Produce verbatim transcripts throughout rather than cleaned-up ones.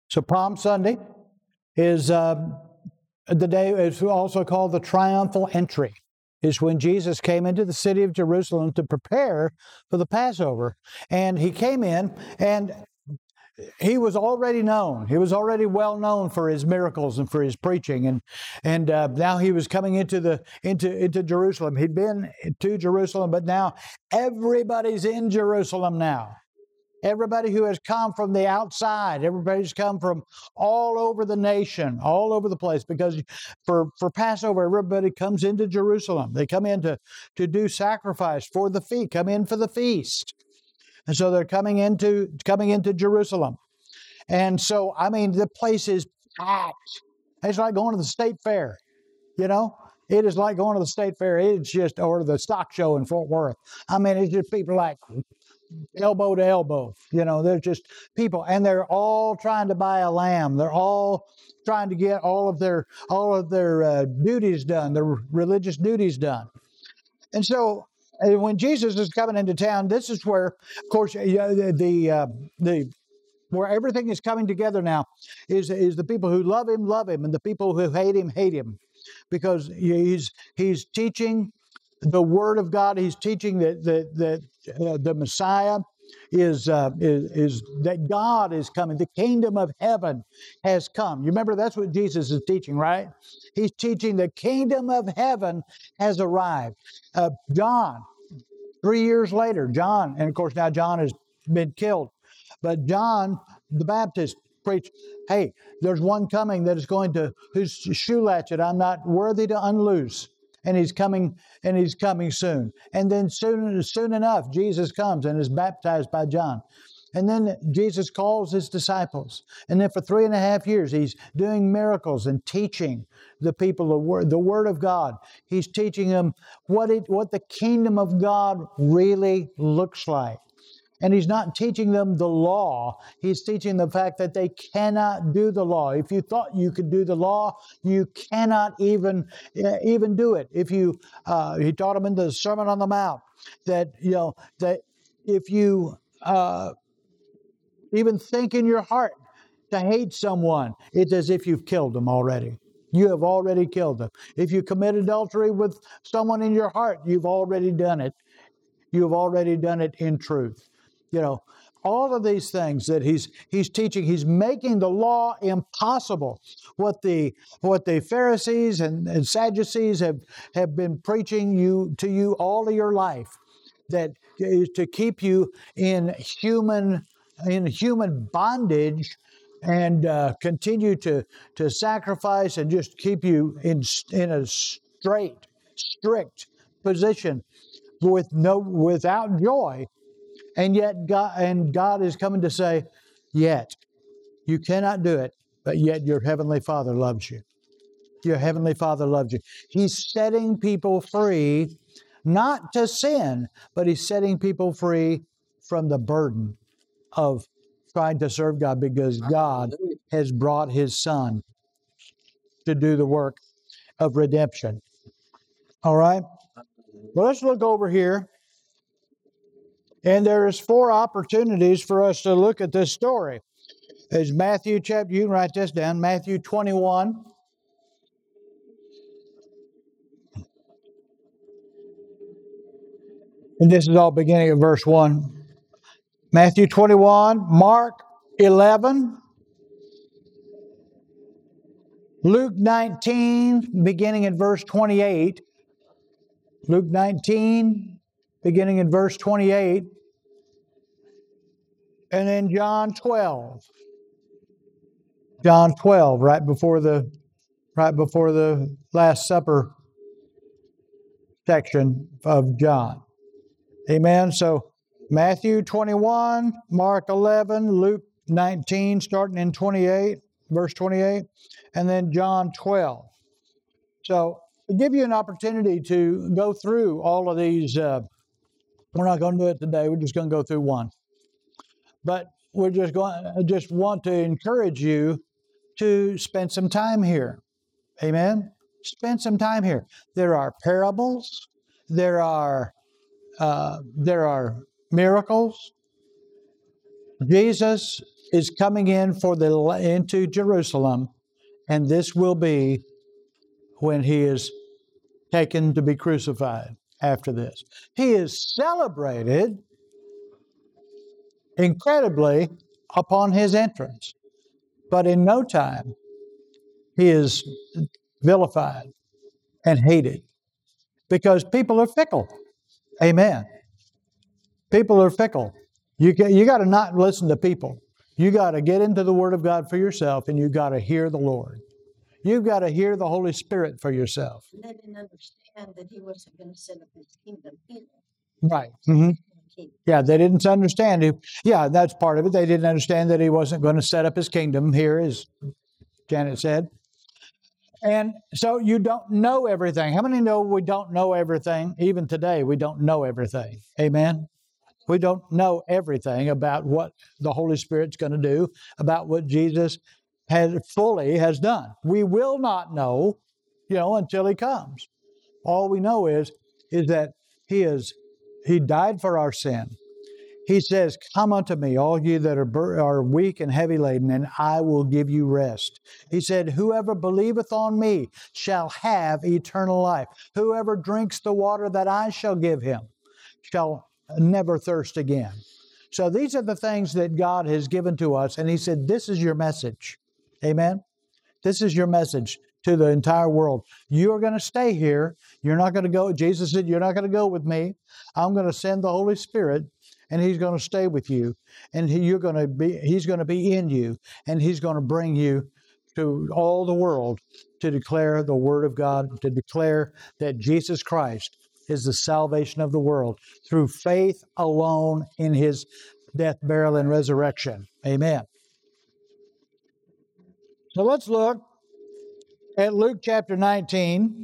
So Palm Sunday is uh, the day, it's also called the triumphal entry, is when Jesus came into the city of Jerusalem to prepare for the Passover. And he came in, and he was already known. He was already well known for his miracles and for his preaching. And and uh, now he was coming into the into into Jerusalem. He'd been to Jerusalem, but now everybody's in Jerusalem now. Everybody who has come from the outside, everybody's come from all over the nation, all over the place, because for, for Passover, everybody comes into Jerusalem. They come in to, to do sacrifice for the feast, come in for the feast. And so they're coming into coming into Jerusalem. And so, I mean, the place is packed. It's like going to the state fair, you know? It is like going to the state fair. It's just, or the stock show in Fort Worth. I mean, it's just people like elbow to elbow. You know, there's just people, and they're all trying to buy a lamb. They're all trying to get all of their all of their uh, duties done, their religious duties done. And so, and when Jesus is coming into town, this is where, of course, you know, the the, uh, the where everything is coming together now is is the people who love him love him, and the people who hate him hate him, because he's he's teaching the Word of God. He's teaching that that that uh, the Messiah is, uh, is is that God is coming. The kingdom of heaven has come. You remember, that's what Jesus is teaching, right? He's teaching the kingdom of heaven has arrived. Uh, John, three years later, John, and of course now John has been killed, but John the Baptist preached, hey, there's one coming that is going to, whose shoe latchet I'm not worthy to unloose. And he's coming, and he's coming soon. And then soon, soon enough, Jesus comes and is baptized by John. And then Jesus calls his disciples. And then for three and a half years, he's doing miracles and teaching the people the word, the word of God. He's teaching them what it, what the kingdom of God really looks like. And he's not teaching them the law. He's teaching the fact that they cannot do the law. If you thought you could do the law, you cannot even uh, even do it. If you, uh, he taught them in the Sermon on the Mount that, you know, that if you uh, even think in your heart to hate someone, it's as if you've killed them already. You have already killed them. If you commit adultery with someone in your heart, you've already done it. You've already done it in truth. You know, all of these things that he's he's teaching, he's making the law impossible. What the what the Pharisees and, and Sadducees have, have been preaching you to you all of your life, that is to keep you in human in human bondage and uh, continue to to sacrifice and just keep you in in a straight, strict position with no without joy. And yet God and God is coming to say, yet you cannot do it, but yet your heavenly Father loves you. Your heavenly Father loves you. He's setting people free, not to sin, but he's setting people free from the burden of trying to serve God, because God has brought his Son to do the work of redemption. All right? Well, let's look over here. And there is four opportunities for us to look at this story. There's Matthew chapter, you can write this down, Matthew twenty-one. And this is all beginning at verse one. Matthew twenty-one, Mark eleven, Luke nineteen, beginning at verse twenty-eight. Luke nineteen, beginning in verse twenty-eight, and then John twelve. John twelve, right before the right before the Last Supper section of John. Amen. So Matthew twenty-one, Mark eleven, Luke nineteen, starting in twenty-eight, verse twenty-eight, and then John twelve. So I'll give you an opportunity to go through all of these. Uh, we're not going to do it today. We're just going to go through one. But we're just going. I just want to encourage you to spend some time here. Amen. Spend some time here. There are parables. There are uh, there are miracles. Jesus is coming in for the into Jerusalem, and this will be when he is taken to be crucified after this. He is celebrated incredibly upon his entrance, but in no time he is vilified and hated because people are fickle. Amen. People are fickle. You got, you got to not listen to people. You got to get into the Word of God for yourself, and you got to hear the Lord. You've got to hear the Holy Spirit for yourself. They didn't understand that he wasn't going to set up his kingdom here. Right. Mm-hmm. Yeah, they didn't understand it. Yeah, that's part of it. They didn't understand that he wasn't going to set up his kingdom here, as Janet said. And so you don't know everything. How many know we don't know everything? Even today, we don't know everything. Amen? We don't know everything about what the Holy Spirit's going to do, about what Jesus has fully has done. We will not know, you know, until he comes. All we know is, is that he is, he died for our sin. He says, "Come unto me, all you that are, bur- are weak and heavy laden, and I will give you rest." He said, "Whoever believeth on me shall have eternal life. Whoever drinks the water that I shall give him shall never thirst again." So these are the things that God has given to us. And he said, this is your message. Amen. This is your message to the entire world. You are going to stay here. You're not going to go. Jesus said, "You're not going to go with me. I'm going to send the Holy Spirit, and he's going to stay with you. And he, you're going to be, he's going to be in you, and he's going to bring you to all the world to declare the Word of God, to declare that Jesus Christ is the salvation of the world through faith alone in his death, burial, and resurrection." Amen. So let's look at Luke chapter nineteen,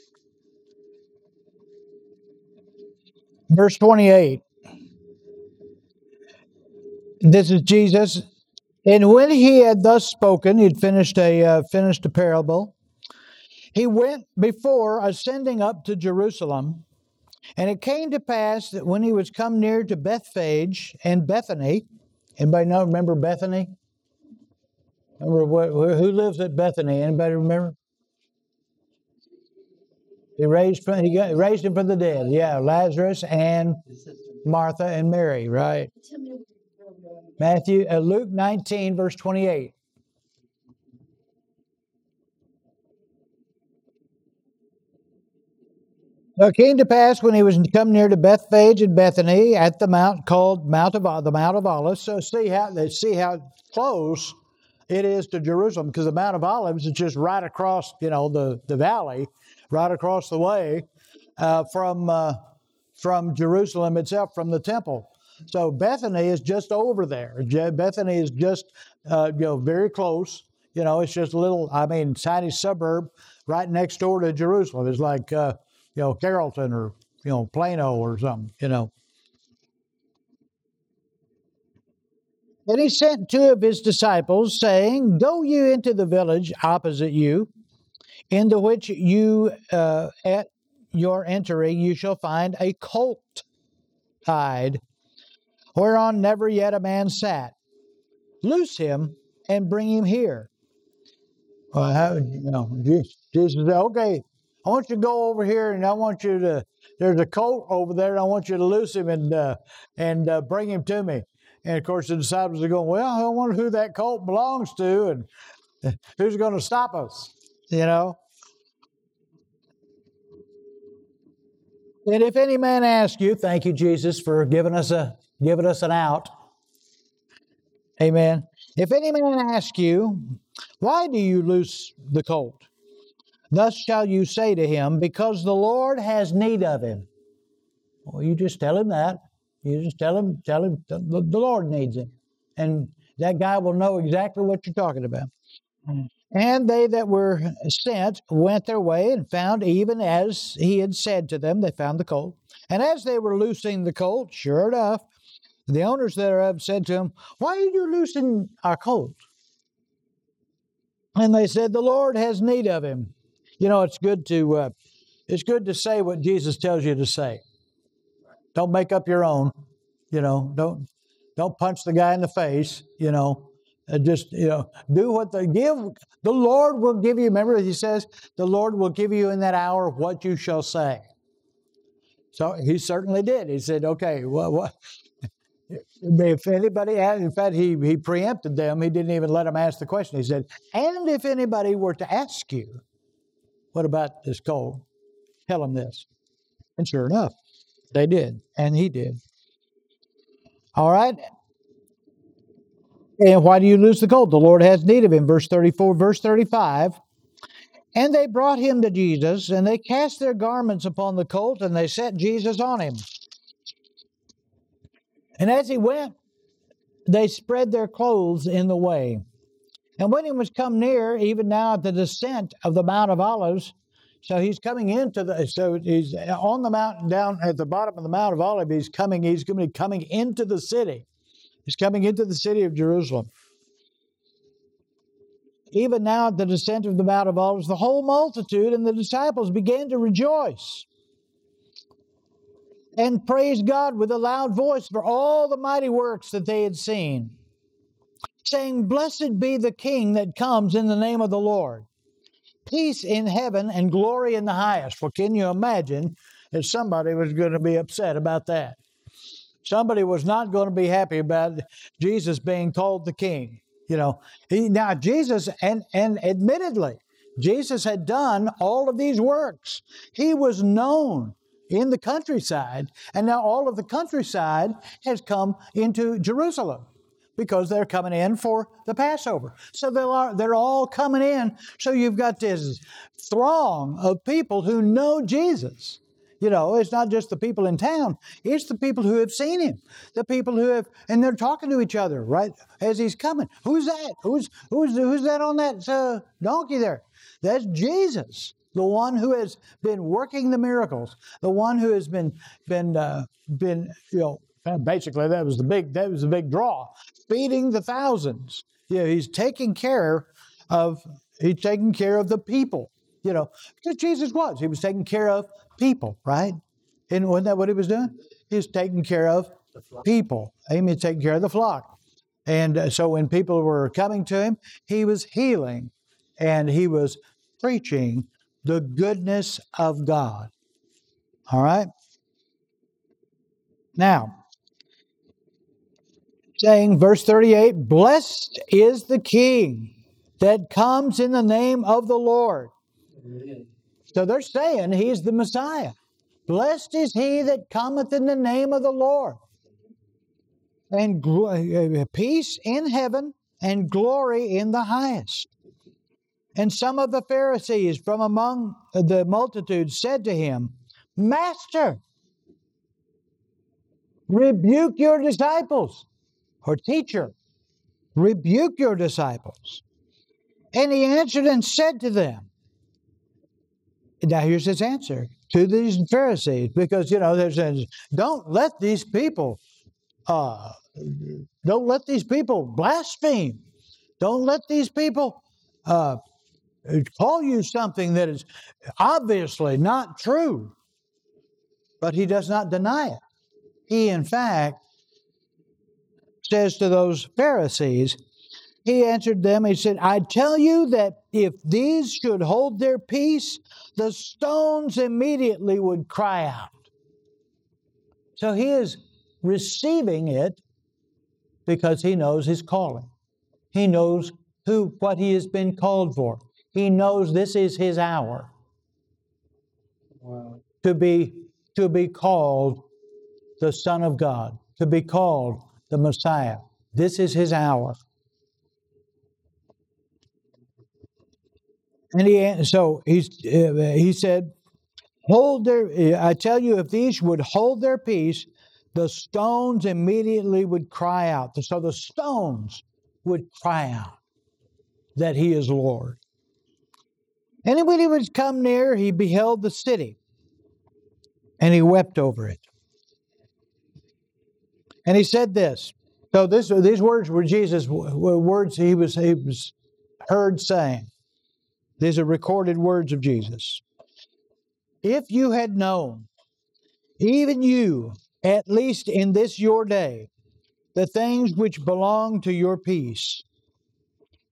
verse twenty-eight. This is Jesus. "And when he had thus spoken," he'd finished a uh, finished a parable, "he went before, ascending up to Jerusalem. And it came to pass that when he was come near to Bethphage and Bethany," anybody know, remember Bethany? Remember what, who lives at Bethany? Anybody remember? He raised from, he got, raised him from the dead. Yeah, Lazarus and Martha and Mary, right? Matthew, uh, Luke nineteen, verse twenty-eight. "Now it came to pass when he was come near to Bethphage and Bethany at the mount called Mount of the Mount of Olives." So see how they see how close it is to Jerusalem, because the Mount of Olives is just right across, you know, the, the valley, right across the way uh, from uh, from Jerusalem itself, from the temple. So Bethany is just over there. Bethany is just uh, you know very close. You know, it's just a little, I mean, tiny suburb right next door to Jerusalem. It's like uh, you know Carrollton or you know Plano or something. You know. "And he sent two of his disciples, saying, Go you into the village opposite you, into which you uh, at your entering you shall find a colt tied, whereon never yet a man sat. Loose him and bring him here." Well, how, you know, Jesus said, "Okay, I want you to go over here, and I want you to. There's a colt over there, and I want you to loose him and uh, and uh, bring him to me." And of course, the disciples are going, "Well, I wonder who that colt belongs to, and who's going to stop us?" You know. "And if any man ask you," thank you, Jesus, for giving us a giving us an out. Amen. "If any man ask you, why do you loose the colt? Thus shall you say to him, Because the Lord has need of him." Well, you just tell him that. You just tell him, tell him the, the Lord needs him. And that guy will know exactly what you're talking about. "And they that were sent went their way and found even as he had said to them." They found the colt. "And as they were loosing the colt, sure enough, the owners thereof said to him, Why are you loosing our colt? And they said, The Lord has need of him." You know, it's good to uh, it's good to say what Jesus tells you to say. Don't make up your own. You know, don't don't punch the guy in the face. You know, Uh, just, you know, do what they give. The Lord will give you, remember he says, the Lord will give you in that hour what you shall say. So he certainly did. He said, okay, well, what? If anybody asked, in fact, he, he preempted them. He didn't even let them ask the question. He said, and if anybody were to ask you, what about this coal? Tell them this. And sure enough, they did. And he did. All right. And why do you lose the colt? The Lord has need of him. Verse thirty-four, verse thirty-five. And they brought him to Jesus, and they cast their garments upon the colt, and they set Jesus on him. And as he went, they spread their clothes in the way. And when he was come near, even now at the descent of the Mount of Olives, so he's coming into the, so he's on the mountain down at the bottom of the Mount of Olives, he's coming, he's going to be coming into the city. He's coming into the city of Jerusalem. Even now at the descent of the Mount of Olives, the whole multitude and the disciples began to rejoice and praise God with a loud voice for all the mighty works that they had seen, saying, Blessed be the King that comes in the name of the Lord. Peace in heaven and glory in the highest. Well, can you imagine if somebody was going to be upset about that? Somebody was not going to be happy about Jesus being called the King. You know, he, now Jesus, and, and admittedly, Jesus had done all of these works. He was known in the countryside, and now all of the countryside has come into Jerusalem because they're coming in for the Passover. So they're all, they're all coming in. So you've got this throng of people who know Jesus. You know, it's not just the people in town. It's the people who have seen him. The people who have, and they're talking to each other, right, as he's coming. Who's that? Who's who's who's that on that uh, donkey there? That's Jesus, the one who has been working the miracles, the one who has been been uh, been you know. Basically, that was the big that was the big draw, feeding the thousands. Yeah, he's taking care of he's taking care of the people. You know, because Jesus was. He was taking care of people, right? And wasn't that what he was doing? He was taking care of people. Amen. Taking care of the flock. And uh, so when people were coming to him, he was healing and he was preaching the goodness of God. All right? Now, saying, verse thirty-eight, Blessed is the King that comes in the name of the Lord. So they're saying he's the Messiah. Blessed is he that cometh in the name of the Lord. And gl- peace in heaven and glory in the highest. And some of the Pharisees from among the multitude said to him, Master, rebuke your disciples. Or teacher, rebuke your disciples. And he answered and said to them, now here's his answer to these Pharisees, because, you know, there's says, don't let these people, uh, don't let these people blaspheme. Don't let these people uh, call you something that is obviously not true. But he does not deny it. He, in fact, says to those Pharisees, he answered them, he said, I tell you that if these should hold their peace, the stones immediately would cry out. So he is receiving it because he knows his calling. He knows who, what he has been called for. He knows this is his hour. Wow. To be, to be called the Son of God, to be called the Messiah. This is his hour. And he, so he's, uh, he said, hold their, I tell you, if these would hold their peace, the stones immediately would cry out. So the stones would cry out that he is Lord. And when he was come near, he beheld the city, and he wept over it. And he said this. So this, these words were Jesus' words he was, he was heard saying. These are recorded words of Jesus. If you had known, even you, at least in this your day, the things which belong to your peace,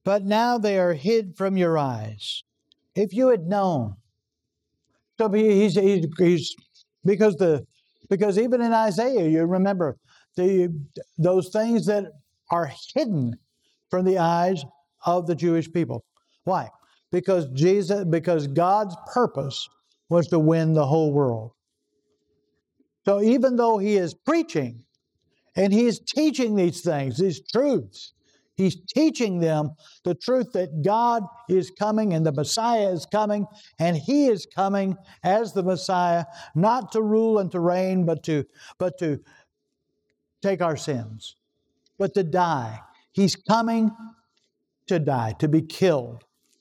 but now they are hid from your eyes. If you had known. So he's, he's, he's because the because even in Isaiah, you remember the those things that are hidden from the eyes of the Jewish people. Why? Because Jesus, because God's purpose was to win the whole world. So even though he is preaching and he is teaching these things, these truths, he's teaching them the truth that God is coming and the Messiah is coming, and he is coming as the Messiah, not to rule and to reign, but to but to take our sins, but to die. He's coming to die, to be killed.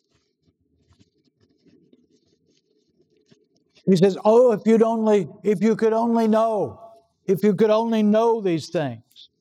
He says, oh, if you'd only, if you could only know, if you could only know these things.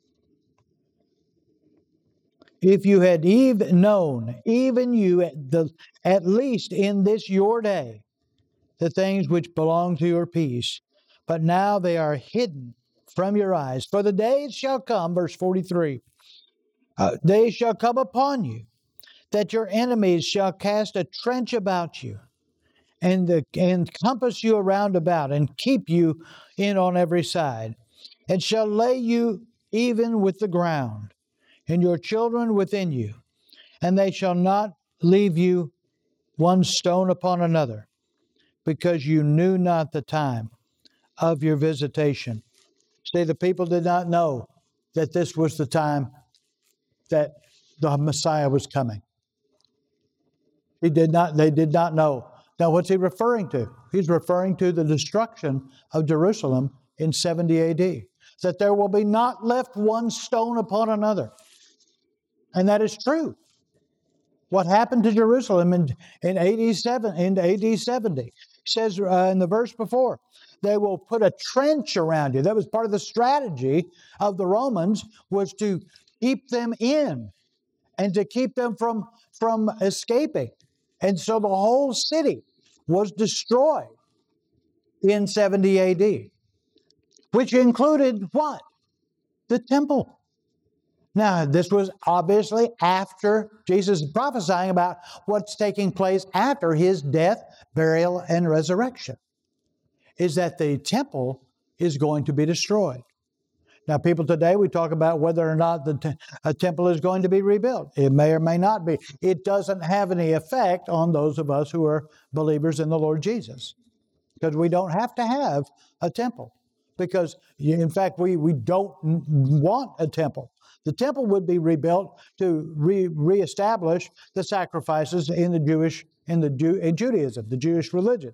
If you had even known, even you, at, the, at least in this your day, the things which belong to your peace. But now they are hidden from your eyes. For the days shall come, verse forty-three, uh, they shall come upon you, that your enemies shall cast a trench about you, and, the, and compass you around about, and keep you in on every side, and shall lay you even with the ground, and your children within you, and they shall not leave you one stone upon another, because you knew not the time of your visitation. See, the people did not know that this was the time that the Messiah was coming. He did not, they did not know. Now, what's he referring to? He's referring to the destruction of Jerusalem in seventy A D. That there will be not left one stone upon another. And that is true. What happened to Jerusalem in, in A D seven, in A D seventy? It says uh, in the verse before, they will put a trench around you. That was part of the strategy of the Romans, was to keep them in and to keep them from, from escaping. And so the whole city was destroyed in seventy A D, which included what? The temple. Now, this was obviously after Jesus is prophesying about what's taking place after his death, burial, and resurrection, is that the temple is going to be destroyed. Now, people today, we talk about whether or not the te- a temple is going to be rebuilt. It may or may not be. It doesn't have any effect on those of us who are believers in the Lord Jesus, because we don't have to have a temple. Because, in fact, we, we don't want a temple. The temple would be rebuilt to re, reestablish the sacrifices in the Jewish, in the Jew, in Judaism, the Jewish religion,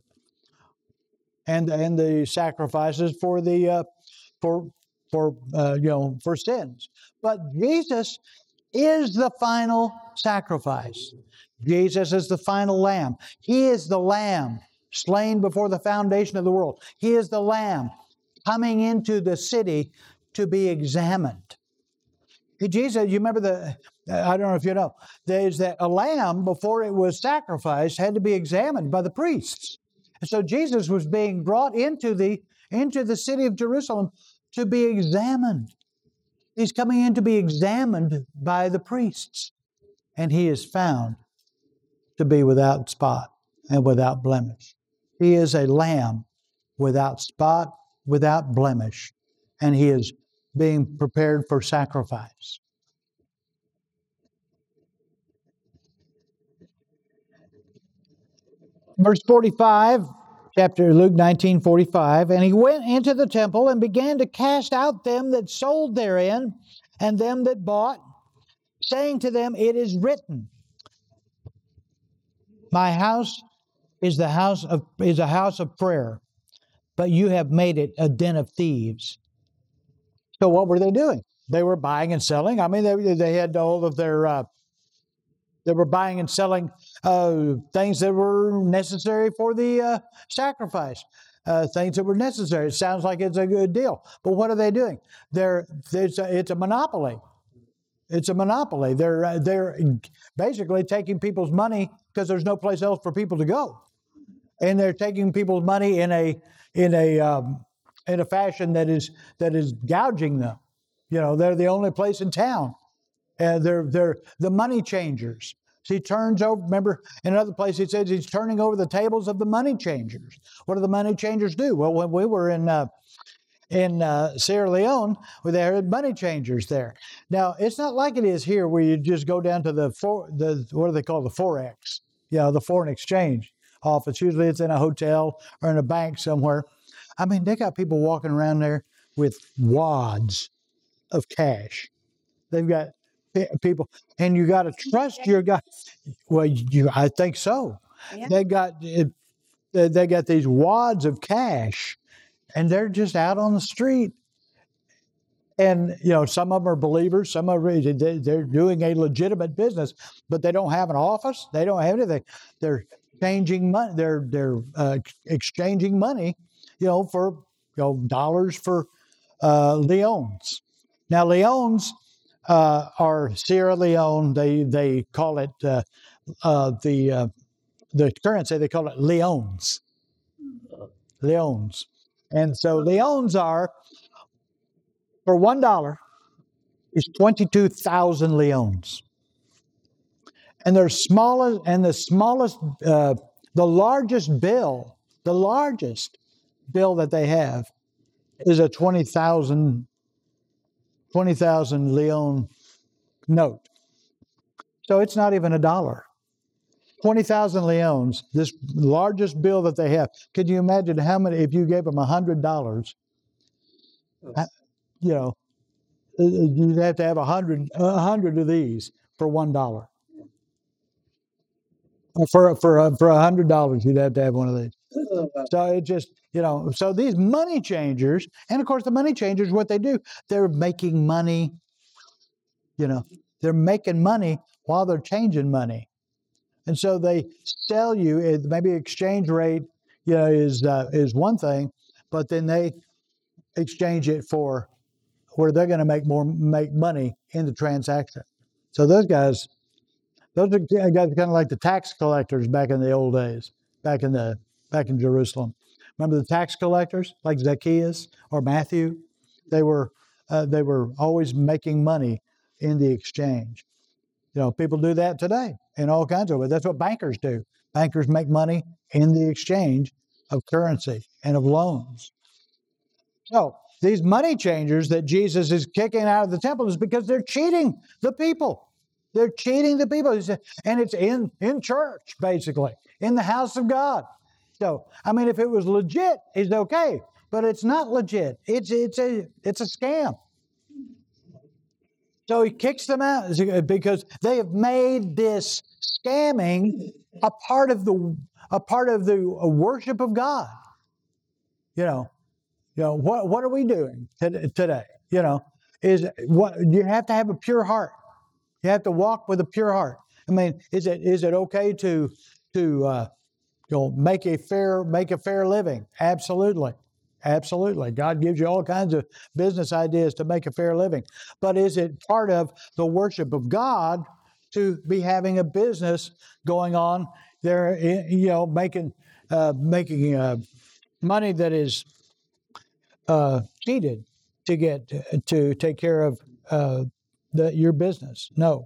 and and the sacrifices for the uh, for for uh, you know for sins. But Jesus is the final sacrifice. Jesus is the final lamb. He is the lamb slain before the foundation of the world. He is the lamb coming into the city to be examined. Jesus, you remember the, I don't know if you know, there's that a lamb, before it was sacrificed, had to be examined by the priests. And so Jesus was being brought into the, into the city of Jerusalem to be examined. He's coming in to be examined by the priests. And he is found to be without spot and without blemish. He is a lamb without spot, without blemish. And he is being prepared for sacrifice. Verse forty-five, chapter Luke nineteen forty-five, and he went into the temple and began to cast out them that sold therein and them that bought, saying to them, it is written, my house is the house of is a house of prayer, but you have made it a den of thieves. So what were they doing? They were buying and selling. I mean, they, they had all of their, uh, they were buying and selling uh, things that were necessary for the uh, sacrifice, uh, things that were necessary. It sounds like it's a good deal. But what are they doing? They're, it's, a, it's a monopoly. It's a monopoly. They're, uh, they're basically taking people's money because there's no place else for people to go. And they're taking people's money in a, in a, um, in a fashion that is that is gouging them. You know, they're the only place in town. Uh, they're they're the money changers. He turns over, remember, in another place he says he's turning over the tables of the money changers. What do the money changers do? Well, when we were in uh, in uh, Sierra Leone, where there had money changers there. Now, it's not like it is here where you just go down to the, for, the what do they call the Forex, you know, the foreign exchange office. Usually it's in a hotel or in a bank somewhere. I mean, they got people walking around there with wads of cash. They've got people, and you got to trust your guy. Well, you, I think so. Yeah. They got they got these wads of cash, and they're just out on the street. And you know, some of them are believers, some are they're doing a legitimate business, but they don't have an office. They don't have anything. They're changing money. They're they're uh, exchanging money, you know, for you know dollars for uh, leones. Now leones uh, are Sierra Leone. They they call it uh, uh, the uh, the currency. They call it leones. Leones, and so leones are for one dollar is twenty-two thousand leones, and their smallest and the smallest uh, the largest bill, the largest bill that they have is a twenty thousand twenty thousand leone note. So it's not even a dollar. twenty thousand leones, this largest bill that they have. Could you imagine how many, if you gave them one hundred dollars, you know, you'd have to have a hundred, a hundred of these for one dollar. For for for a hundred dollars, you'd have to have one of these. So it just, you know, so these money changers, and of course the money changers, what they do, they're making money. You know, they're making money while they're changing money, and so they sell you. Maybe exchange rate, you know, is uh, is one thing, but then they exchange it for where they're going to make more make money in the transaction. So those guys, those are guys kind of like the tax collectors back in the old days, back in the back in Jerusalem. Remember the tax collectors like Zacchaeus or Matthew? They were uh, they were always making money in the exchange. You know, people do that today in all kinds of ways. That's what bankers do. Bankers make money in the exchange of currency and of loans. So these money changers that Jesus is kicking out of the temple is because they're cheating the people. They're cheating the people. And it's in, in church, basically, in the house of God. So, I mean, if it was legit, it's okay. But it's not legit. It's, it's, a, it's a scam. So he kicks them out because they have made this scamming a part of the a part of the worship of God. You know, you know what what are we doing today? You know, is what you have to have a pure heart. You have to walk with a pure heart. I mean, is it is it okay to to uh, you know make a fair make a fair living? Absolutely. Absolutely. God gives you all kinds of business ideas to make a fair living. But is it part of the worship of God to be having a business going on there, you know, making uh, making uh, money that is uh, cheated to get to take care of uh, the, your business? No.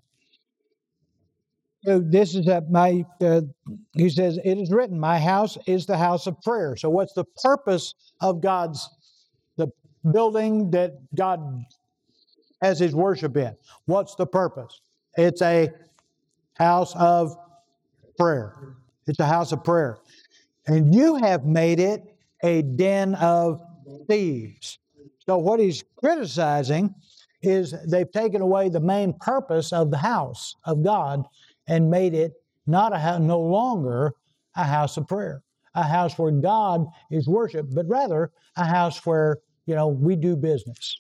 So this is at my, uh, he says, it is written, my house is the house of prayer. So what's the purpose of God's, the building that God has his worship in? What's the purpose? It's a house of prayer. It's a house of prayer. And you have made it a den of thieves. So what he's criticizing is they've taken away the main purpose of the house of God and made it not a house, no longer a house of prayer, a house where God is worshiped, but rather a house where, you know, we do business.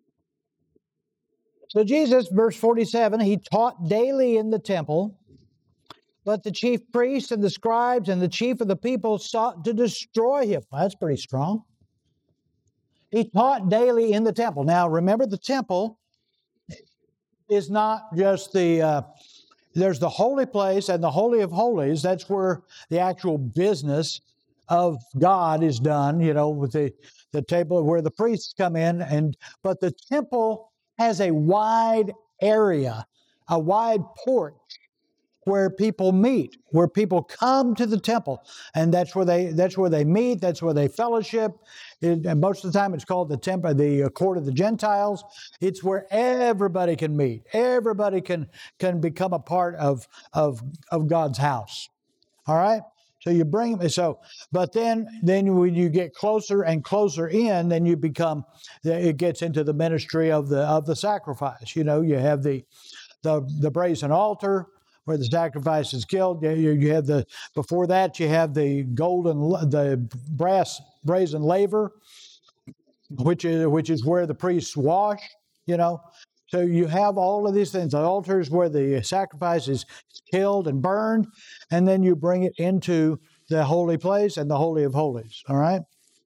So Jesus, verse forty-seven, he taught daily in the temple, but the chief priests and the scribes and the chief of the people sought to destroy him. Well, that's pretty strong. He taught daily in the temple. Now, remember, the temple is not just the... Uh, There's the holy place and the Holy of Holies. That's where the actual business of God is done, you know, with the, the table where the priests come in. And but the temple has a wide area, a wide porch where people meet, where people come to the temple, and that's where they that's where they meet. That's where they fellowship. It, and most of the time, it's called the temple, the court of the Gentiles. It's where everybody can meet. Everybody can can become a part of of of God's house. All right. So you bring them. So, but then, then when you get closer and closer in, then you become. It gets into the ministry of the of the sacrifice. You know, you have the the the brazen altar where the sacrifice is killed. You, you have the before that you have the golden the brass brazen laver, which is which is where the priests wash. You know. So you have all of these things. The altar is where the sacrifice is killed and burned, and then you bring it into the holy place and the Holy of Holies. All right?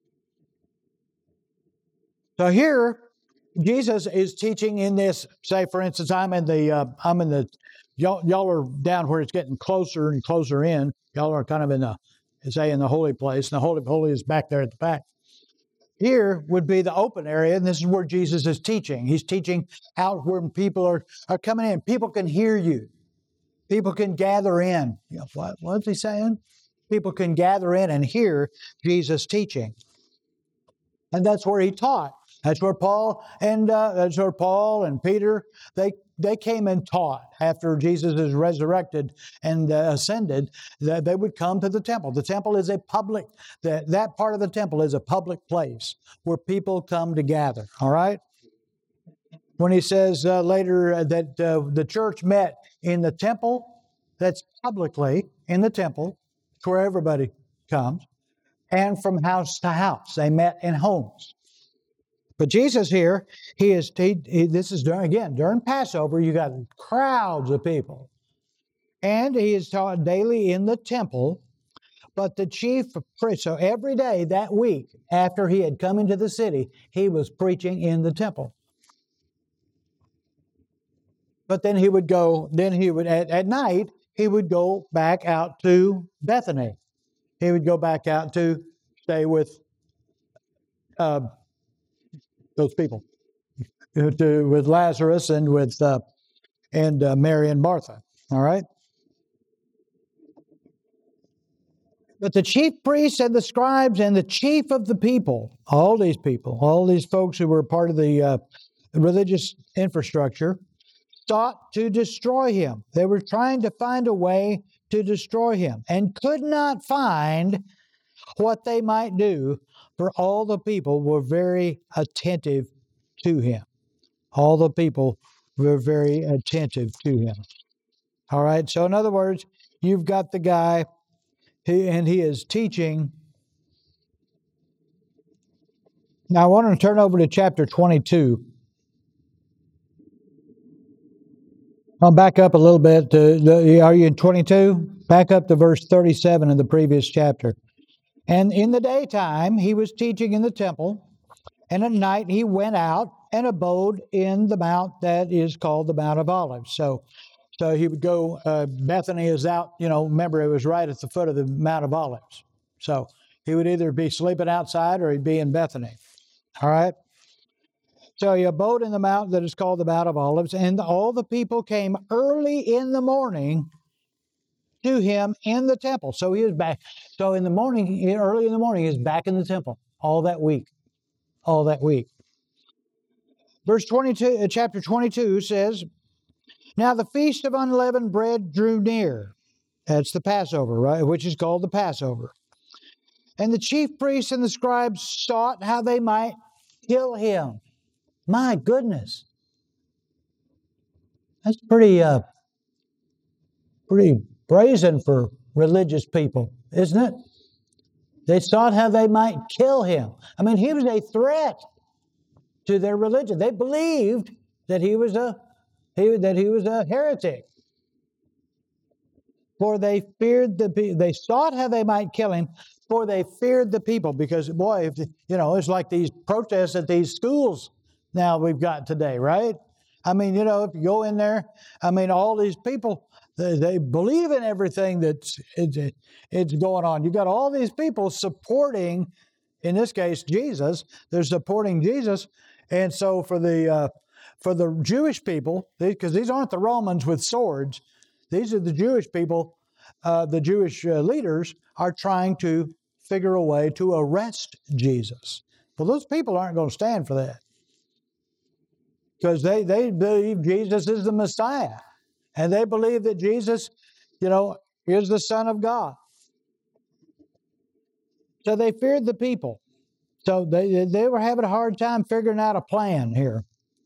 So here, Jesus is teaching in this, say, for instance, I'm in the, uh, I'm in the, y'all, y'all are down where it's getting closer and closer in. Y'all are kind of in the, say, in the holy place, and the Holy of Holies is back there at the back. Here would be the open area, and this is where Jesus is teaching. He's teaching out where people are, are coming in. People can hear you. People can gather in. You know, what, what's he saying? People can gather in and hear Jesus teaching. And that's where he taught. That's where Paul and uh, that's where Paul and Peter, they they came and taught after Jesus is resurrected and uh, ascended, that they would come to the temple. The temple is a public, that, that part of the temple is a public place where people come to gather, all right? When he says uh, later that uh, the church met in the temple, that's publicly in the temple, it's where everybody comes, and from house to house. They met in homes. But Jesus here, he is, he, he, this is during, again, during Passover, you got crowds of people. And he is taught daily in the temple, but the chief priest, so every day that week after he had come into the city, he was preaching in the temple. But then he would go, then he would, at, at night, he would go back out to Bethany. He would go back out to stay with uh, those people, to, with Lazarus and with uh, and uh, Mary and Martha. All right. But the chief priests and the scribes and the chief of the people, all these people, all these folks who were part of the uh, religious infrastructure, sought to destroy him. They were trying to find a way to destroy him and could not find what they might do, for all the people were very attentive to him. All the people were very attentive to him. All right, so in other words, you've got the guy, he, and he is teaching. Now I want to turn over to chapter twenty-two. I'll back up a little bit. To the, are you in twenty-two? Back up to verse thirty-seven in the previous chapter. And in the daytime he was teaching in the temple, and at night he went out and abode in the mount that is called the Mount of Olives. So, so he would go. Uh, Bethany is out. You know, remember it was right at the foot of the Mount of Olives. So he would either be sleeping outside or he'd be in Bethany. All right. So he abode in the mount that is called the Mount of Olives, and all the people came early in the morning to him in the temple. So he was back. So in the morning, early in the morning, he was back in the temple all that week. All that week. Verse twenty-two, chapter twenty-two says, now the feast of unleavened bread drew near. That's the Passover, right? Which is called the Passover. And the chief priests and the scribes sought how they might kill him. My goodness. That's pretty, uh, pretty brazen for religious people, isn't it? They sought how they might kill him. I mean, he was a threat to their religion. They believed that he was a he, that he was a heretic. For they feared the people. They sought how they might kill him, for they feared the people. Because boy, if, you know, it's like these protests at these schools now we've got today, right? I mean, you know, if you go in there, I mean, all these people, they, they believe in everything that's it's, it's going on. You got all these people supporting, in this case, Jesus. They're supporting Jesus, and so for the uh, for the Jewish people, because these aren't the Romans with swords, These are the Jewish people, uh, the Jewish uh, leaders are trying to figure a way to arrest Jesus. Well, those people aren't going to stand for that, because they, they believe Jesus is the Messiah. And they believe that Jesus, you know, is the Son of God. So they feared the people. So they, they were having a hard time figuring out a plan here.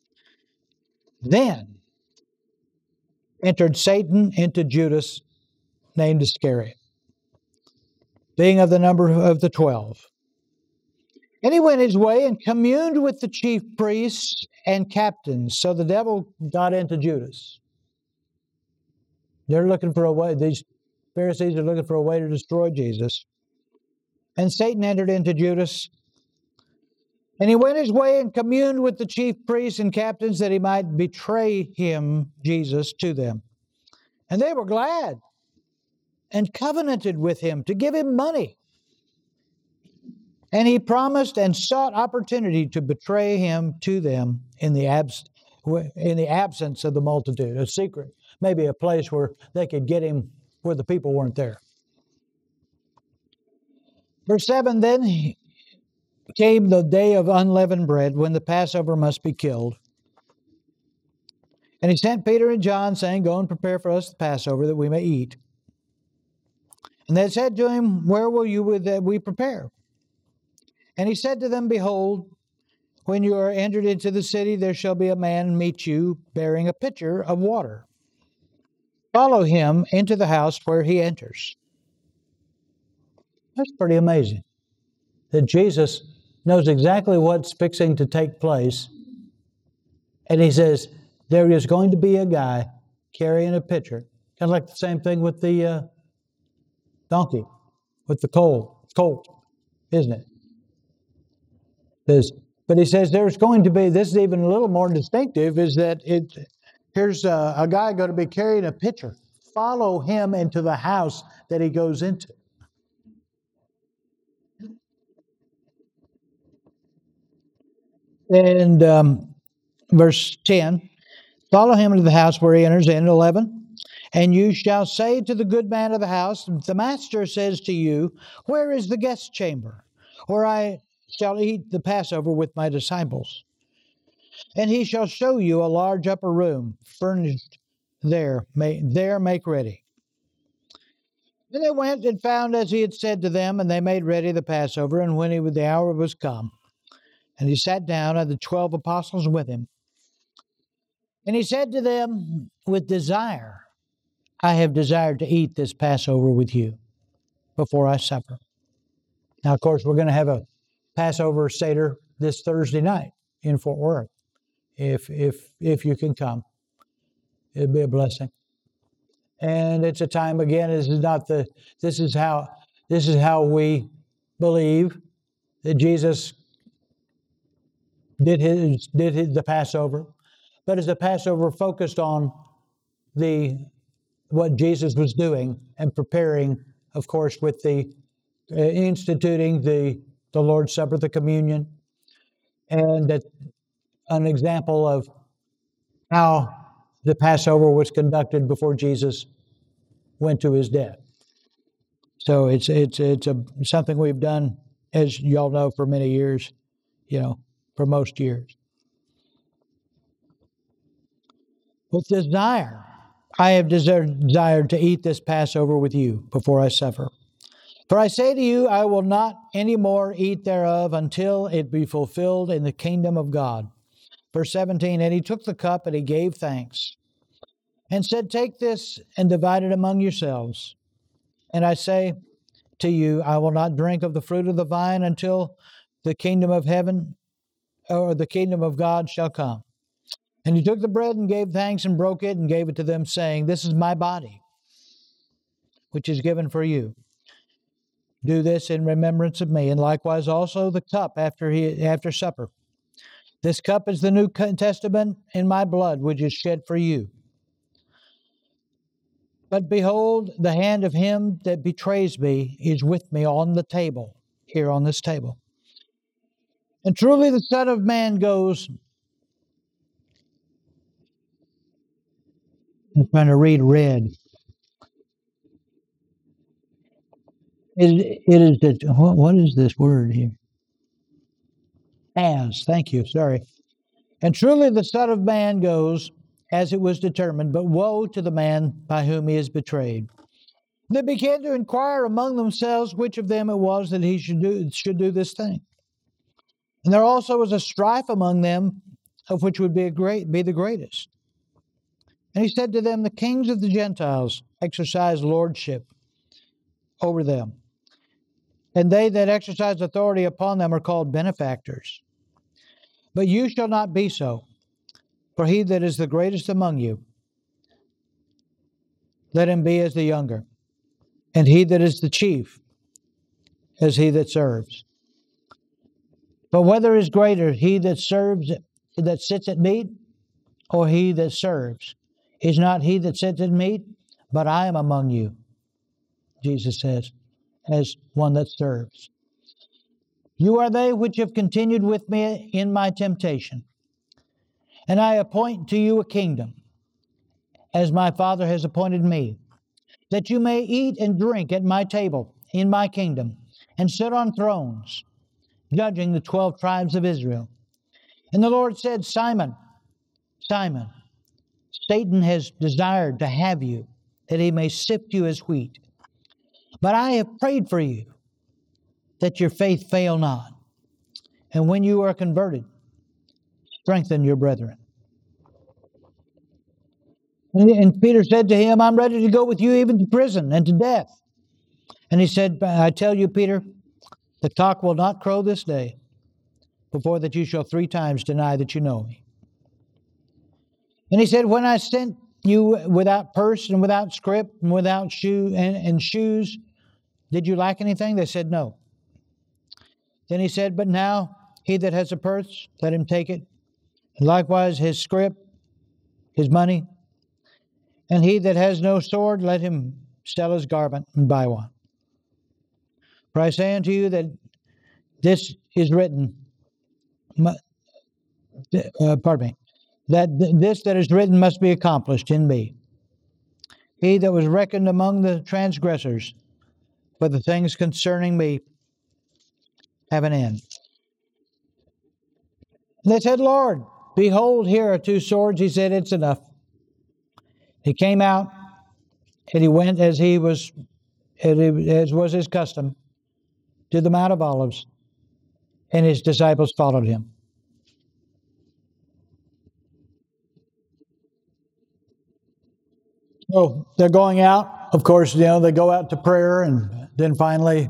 Then entered Satan into Judas, named Iscariot, being of the number of the twelve. And he went his way and communed with the chief priests and captains. So the devil got into Judas. They're looking for a way, these Pharisees are looking for a way to destroy Jesus. And Satan entered into Judas. And he went his way and communed with the chief priests and captains that he might betray him, Jesus, to them. And they were glad and covenanted with him to give him money. And he promised and sought opportunity to betray him to them in the, abs- in the absence of the multitude, a secret, maybe a place where they could get him where the people weren't there. Verse seven, then came the day of unleavened bread, when the Passover must be killed. And he sent Peter and John, saying, go and prepare for us the Passover, that we may eat. And they said to him, where will you with that we prepare? And he said to them, behold, when you are entered into the city, there shall be a man meet you, bearing a pitcher of water. Follow him into the house where he enters. That's pretty amazing, that Jesus knows exactly what's fixing to take place. And he says, there is going to be a guy carrying a pitcher. Kind of like the same thing with the uh, donkey, with the colt, colt, isn't it? There's, but he says there's going to be, this is even a little more distinctive, is that it here's a, a guy going to be carrying a pitcher. Follow him into the house that he goes into. And um, verse ten, follow him into the house where he enters in. eleven, and you shall say to the good man of the house, the master says to you, where is the guest chamber, where I shall eat the Passover with my disciples? And he shall show you a large upper room, furnished there, may, there make ready. And they went and found as he had said to them, and they made ready the Passover. And when he, the hour was come, and he sat down, and the twelve apostles with him. And he said to them, with desire, I have desired to eat this Passover with you before I suffer. Now, of course, we're going to have a Passover Seder this Thursday night in Fort Worth. If if if you can come, it'd be a blessing. And it's a time, again, this is not the this is how this is how we believe that Jesus did his did his, the Passover, but as the Passover focused on the what Jesus was doing and preparing, of course, with the uh, instituting the the Lord's Supper, the communion, and that an example of how the Passover was conducted before Jesus went to his death. So it's it's it's a something we've done, as y'all know, for many years, you know, for most years. With desire, I have desired to eat this Passover with you before I suffer. For I say to you, I will not any more eat thereof until it be fulfilled in the kingdom of God. Verse seventeen, and he took the cup and he gave thanks and said, take this and divide it among yourselves. And I say to you, I will not drink of the fruit of the vine until the kingdom of heaven or the kingdom of God shall come. And he took the bread and gave thanks and broke it and gave it to them, saying, this is my body, which is given for you. Do this in remembrance of me. And likewise also the cup after he after supper. This cup is the New Testament in my blood, which is shed for you. But behold, the hand of him that betrays me is with me on the table, here on this table. And truly the Son of Man goes, I'm trying to read red. It, it is that, what, what is this word here? As, thank you, sorry. And truly the Son of Man goes as it was determined, but woe to the man by whom he is betrayed. They began to inquire among themselves which of them it was that he should do, should do this thing. And there also was a strife among them, of which would be, a great, be the greatest. And he said to them, the kings of the Gentiles exercise lordship over them, and they that exercise authority upon them are called benefactors. But you shall not be so, for he that is the greatest among you, let him be as the younger, and he that is the chief, as he that serves. But whether is greater, he that serves, that sits at meat, or he that serves? Is not he that sits at meat, but I am among you, Jesus says, as one that serves. You are they which have continued with me in my temptation. And I appoint to you a kingdom, as my Father has appointed me, that you may eat and drink at my table in my kingdom, and sit on thrones, judging the twelve tribes of Israel. And the Lord said, Simon, Simon, Satan has desired to have you, that he may sift you as wheat. But I have prayed for you, that your faith fail not. And when you are converted, strengthen your brethren. And Peter said to him, I'm ready to go with you even to prison and to death. And he said, I tell you, Peter, the cock will not crow this day before that you shall three times deny that you know me. And he said, when I sent you without purse and without scrip and without shoe and, and shoes, did you lack anything? They said, no. Then he said, but now he that has a purse, let him take it. And likewise his scrip, his money. And he that has no sword, let him sell his garment and buy one. For I say unto you that this is written, uh, pardon me, that th- this that is written must be accomplished in me. He that was reckoned among the transgressors, for the things concerning me have an end. And they said, Lord, behold, here are two swords. He said, it's enough. He came out, and he went as he was, as was his custom, to the Mount of Olives, and his disciples followed him. So they're going out. Of course, you know, they go out to prayer, and then finally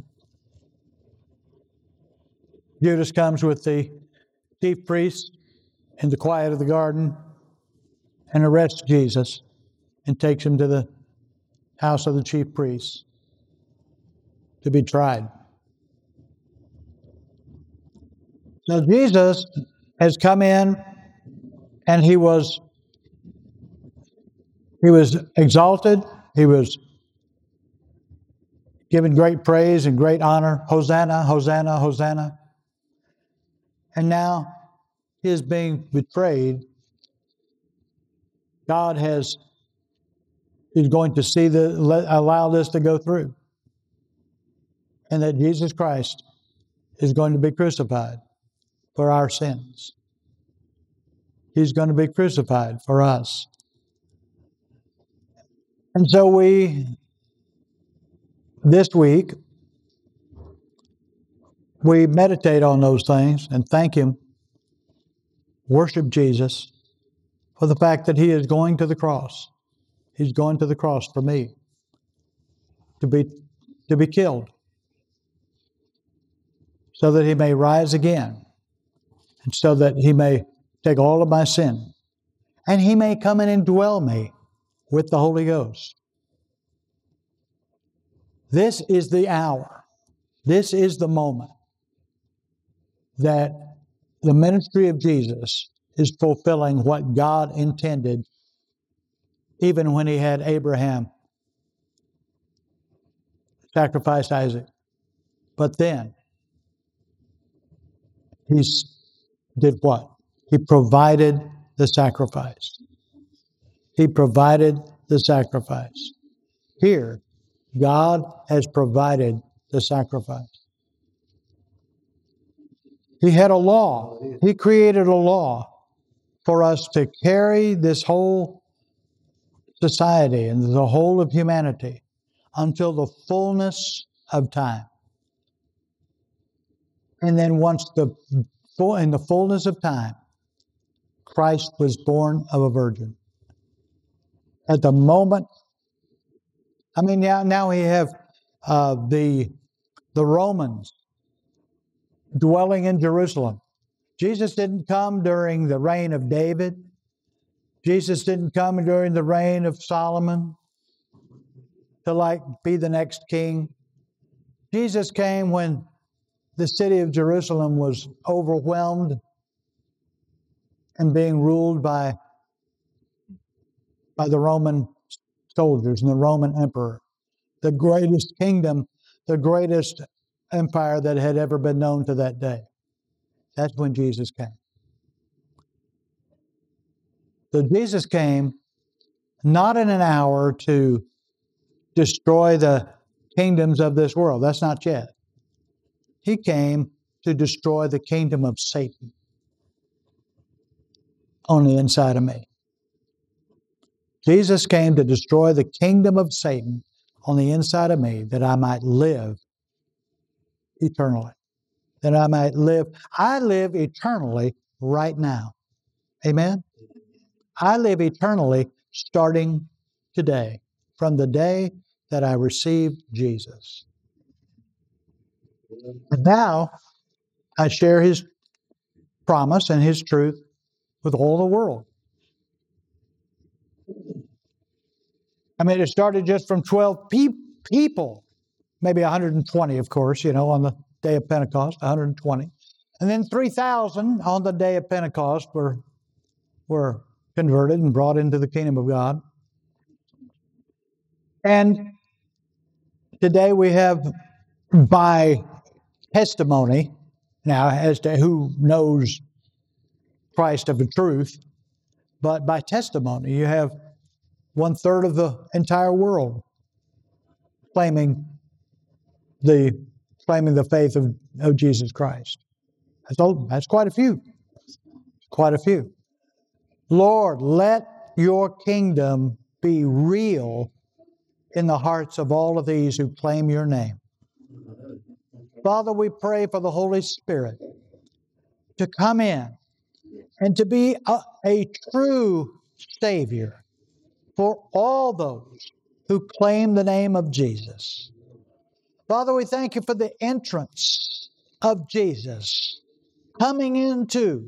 Judas comes with the chief priests in the quiet of the garden and arrests Jesus and takes him to the house of the chief priests to be tried. Now Jesus has come in, and he was he was exalted. He was given great praise and great honor. Hosanna, Hosanna, Hosanna. And now he is being betrayed. God has is going to see the let, allow this to go through, and that Jesus Christ is going to be crucified for our sins. He's going to be crucified for us. And so we, this week, we meditate on those things and thank Him, worship Jesus for the fact that He is going to the cross. He's going to the cross for me to be, to be killed so that He may rise again and so that He may take all of my sin and He may come and indwell me with the Holy Ghost. This is the hour. This is the moment that the ministry of Jesus is fulfilling what God intended even when He had Abraham sacrifice Isaac. But then He did what? He provided the sacrifice. He provided the sacrifice. Here, God has provided the sacrifice. He had a law. He created a law for us to carry this whole society and the whole of humanity until the fullness of time. And then once the full, in the fullness of time, Christ was born of a virgin. At the moment, I mean, now, now we have uh, the, the Romans dwelling in Jerusalem. Jesus didn't come during the reign of David. Jesus didn't come during the reign of Solomon to like be the next king. Jesus came when the city of Jerusalem was overwhelmed and being ruled by, by the Roman soldiers and the Roman emperor. The greatest kingdom, the greatest empire that had ever been known to that day. That's when Jesus came. So Jesus came not in an hour to destroy the kingdoms of this world. That's not yet. He came to destroy the kingdom of Satan on the inside of me. Jesus came to destroy the kingdom of Satan on the inside of me that I might live eternally. That I might live. I live eternally right now. Amen? I live eternally starting today, from the day that I received Jesus. And now I share His promise and His truth with all the world. I mean, it started just from twelve pe- people, maybe one hundred twenty, of course, you know, on the day of Pentecost, one hundred twenty. And then three thousand on the day of Pentecost were, were converted and brought into the kingdom of God. And today we have, by testimony, now as to who knows Christ of the truth, but by testimony, you have one third of the entire world claiming the claiming the faith of, of Jesus Christ. That's, all, that's quite a few. Quite a few. Lord, let your kingdom be real in the hearts of all of these who claim your name. Father, we pray for the Holy Spirit to come in and to be a, a true Savior for all those who claim the name of Jesus. Father, we thank you for the entrance of Jesus coming into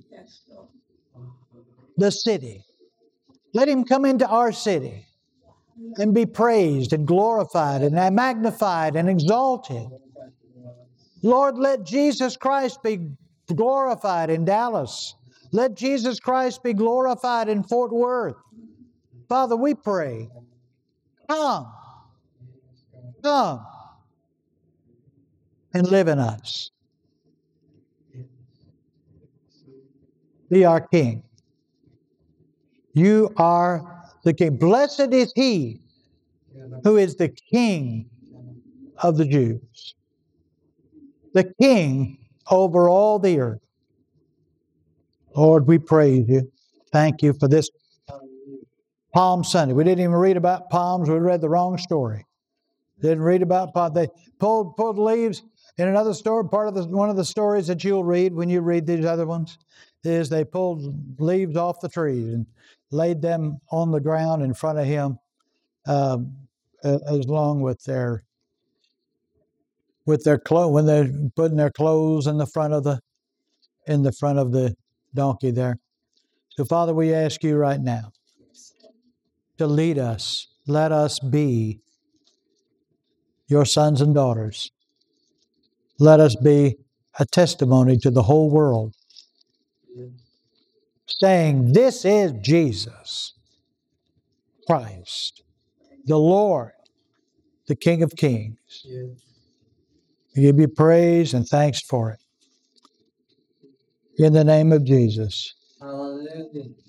the city. Let Him come into our city and be praised and glorified and magnified and exalted. Lord, let Jesus Christ be glorified in Dallas. Let Jesus Christ be glorified in Fort Worth. Father, we pray, come, come, and live in us. Be our King. You are the King. Blessed is He who is the King of the Jews, the King over all the earth. Lord, we praise you. Thank you for this Palm Sunday. We didn't even read about palms. We read the wrong story. Didn't read about palms. They pulled pulled leaves in another story. Part of the, one of the stories that you'll read when you read these other ones is they pulled leaves off the trees and laid them on the ground in front of Him, um, as long with their with their clothes when they're putting their clothes in the front of the in the front of the donkey there. So, Father, we ask you right now to lead us. Let us be your sons and daughters. Let us be a testimony to the whole world, saying, this is Jesus Christ, the Lord, the King of Kings. We give you praise and thanks for it. In the name of Jesus. Hallelujah.